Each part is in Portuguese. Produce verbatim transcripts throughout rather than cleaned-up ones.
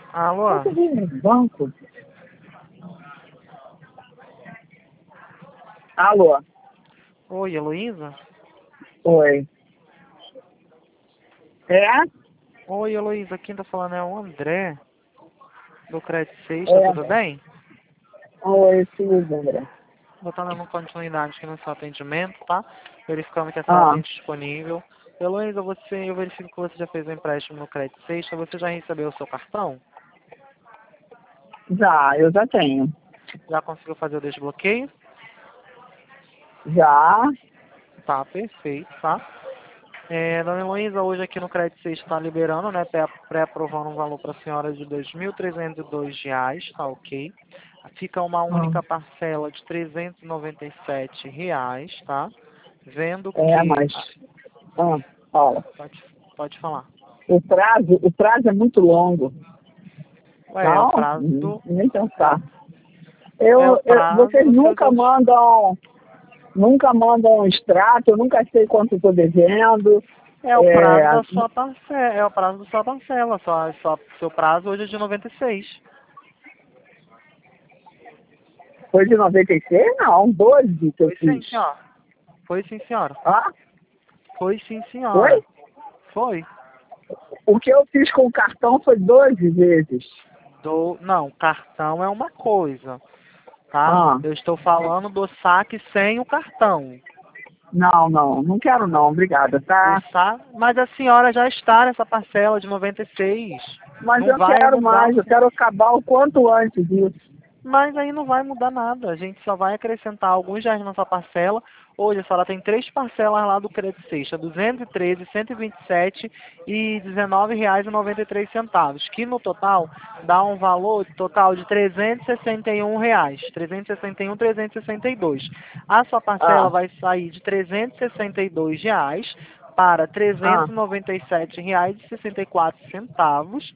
Alô? Você vem no banco? Alô? Oi, Heloísa? Oi. É? Oi, Heloísa, quem tá falando é o André, do Crédito Sexta, tudo É. bem? Oi, tudo, André. Vou estar dando continuidade aqui no seu atendimento, tá? Verificando que a sala Ah, tem disponível. Heloísa, você, eu verifico que você já fez o empréstimo no Crédito Sexta, você já recebeu o seu cartão? já, eu já tenho. Já conseguiu fazer o desbloqueio? Já. Tá, perfeito, tá? É, dona Heloísa, hoje aqui no Crédito Sexta está liberando, né, pré- pré-aprovando um valor para a senhora de dois mil trezentos e dois reais, tá ok? Fica uma Ah, única parcela de trezentos e noventa e sete reais, tá? Vendo é, que... mas. ah, Ah, fala. pode, pode falar. O prazo, o prazo é muito longo. Ué, é o Não, prazo hum, do... nem É pensar. o, é o Eu, eu, prazo vocês dos seus nunca outros... mandam, nunca mandam um extrato, eu nunca sei quanto estou devendo. É o prazo É, da sua parcela, é o prazo da sua parcela, só, só, seu prazo hoje é de noventa e seis. foi de noventa e seis? Não, doze que eu Foi sim, fiz. senhora. Foi sim, senhora. Ah, Foi sim, foi? senhora. Foi. O que eu fiz com o cartão foi doze vezes. Do... Não, cartão é uma coisa, tá? Ah, Eu estou falando do saque sem o cartão. não, não, não quero não, obrigada, O tá? sa... Mas a senhora já está nessa parcela de noventa e seis. Mas Não eu vai quero mudar. mais, eu quero acabar o quanto antes disso. Mas aí não vai mudar nada. A gente só vai acrescentar alguns reais na sua parcela. Hoje a senhora tem três parcelas lá do Crédito Sexta, duzentos e treze, cento e vinte e sete e dezenove reais e noventa e três centavos, que no total dá um valor total de trezentos e sessenta e um reais, trezentos e sessenta e um, trezentos e sessenta e dois. A sua parcela Ah, vai sair de trezentos e sessenta e dois reais para ah, trezentos e noventa e sete reais e sessenta e quatro centavos,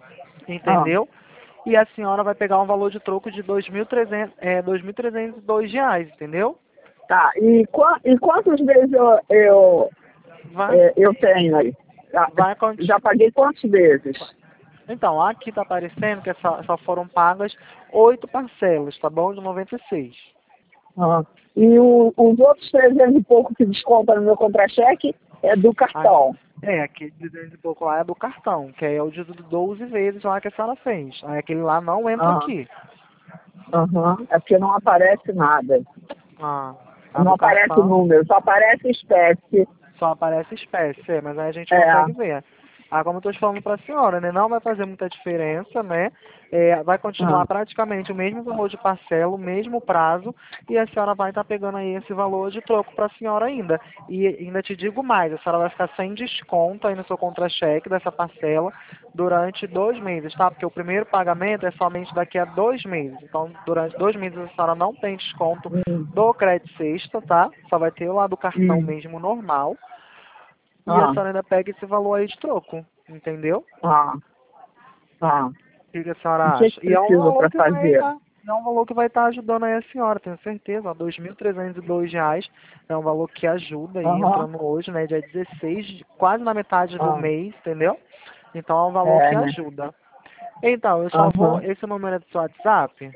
ah. entendeu? E a senhora vai pegar um valor de troco de dois mil e trezentos, é, dois mil trezentos e dois reais, entendeu? Tá, e, qua- e quantas vezes eu, eu, Vai, é, eu tenho aí? Tá, vai continuar. já paguei quantas vezes? Então, aqui está aparecendo que só, só foram pagas oito parcelas, tá bom? De noventa e seis. Ah. E o, os outros trezentos e pouco que desconta no meu contra-cheque é do Ah, cartão. é, aquele de duzentos e pouco lá é do cartão, que é o de doze vezes lá que a senhora fez. Aí aquele lá não entra Ah, aqui. aham. É porque não aparece nada. Ah, a Não do aparece cartão número, só aparece espécie. só aparece espécie, é, mas aí a gente É. consegue ver. Ah, como eu estou te falando para a senhora, né? Não vai fazer muita diferença, né? É, vai Ah, continuar praticamente o mesmo valor de parcela, o mesmo prazo, e a senhora vai estar pegando aí esse valor de troco para a senhora ainda. E ainda te digo mais, a senhora vai ficar sem desconto aí no seu contra-cheque dessa parcela durante dois meses, tá? Porque o primeiro pagamento é somente daqui a dois meses. Então, durante dois meses a senhora não tem desconto hum, do crédito sexta, tá? Só vai ter lá do cartão hum, mesmo normal. E a ah, senhora ainda pega esse valor aí de troco, entendeu? ah, ah. O que que a O senhora que, acha? que E é um precisa valor para que vai fazer? estar, é um valor que vai estar ajudando aí a senhora, tenho certeza. dois mil trezentos e dois reais é um valor que ajuda aí, Aham, entrando hoje, né, dia dezesseis, quase na metade do ah, mês, entendeu? Então é um valor é, que né? ajuda. Então, eu só vou, Aham. esse número é do seu WhatsApp?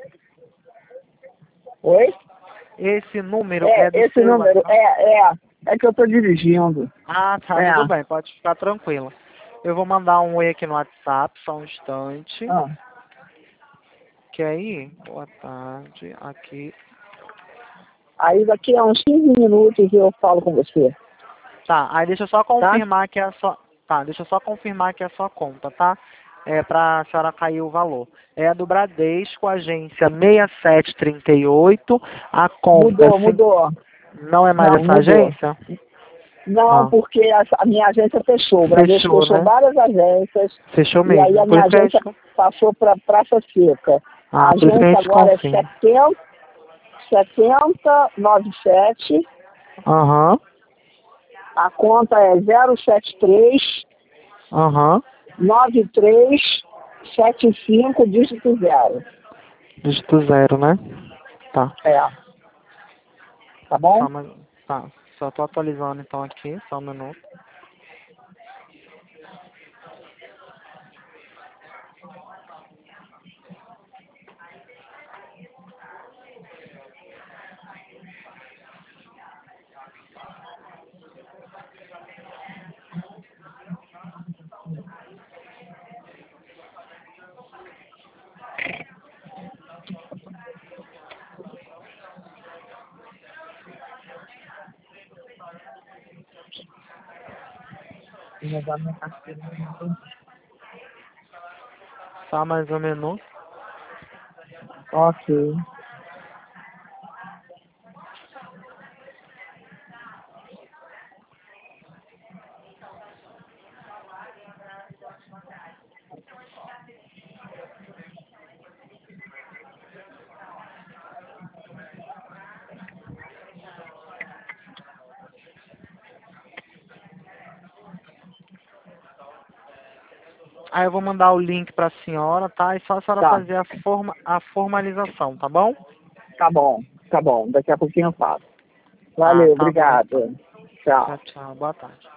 Oi? Esse número é do É, esse seu número, WhatsApp? é, é, é que eu tô dirigindo. Ah, tá, É, tudo bem, pode ficar tranquila. Eu vou mandar um oi aqui no WhatsApp, só um instante. ah. Que aí, boa tarde, aqui. Aí daqui a uns quinze minutos eu falo com você, Tá, aí deixa eu só tá? confirmar que é a sua. Tá, deixa eu só confirmar que é a sua conta, tá? É pra senhora cair o valor. É a do Bradesco, agência seis sete três oito, a conta é Mudou, cin- mudou. não é mais Não, essa mudou. agência? Não, Ah, porque a, a minha agência fechou. O Bradesco fechou, fechou né? várias agências Fechou e aí mesmo. a Por minha isso que a agência gente. passou para Praça Seca. A Ah, por isso que a agência gente agora é confirma. setenta, setenta, noventa e sete, Aham, a conta é zero sete três, aham. nove três, sete cinco, dígito zero. Dígito zero, né? Tá. É, tá bom? Só, mais... tá. Só tô atualizando então aqui, só um minuto. levar minha carteira. Só mais um minuto. Ok. Aí eu vou mandar o link para a senhora, tá? E só a senhora Tá. fazer a, forma, a formalização, tá bom? Tá bom, tá bom. Daqui a pouquinho eu faço. Ah, Valeu, tá bom então. obrigado. Tchau. Tchau, tchau. Boa tarde.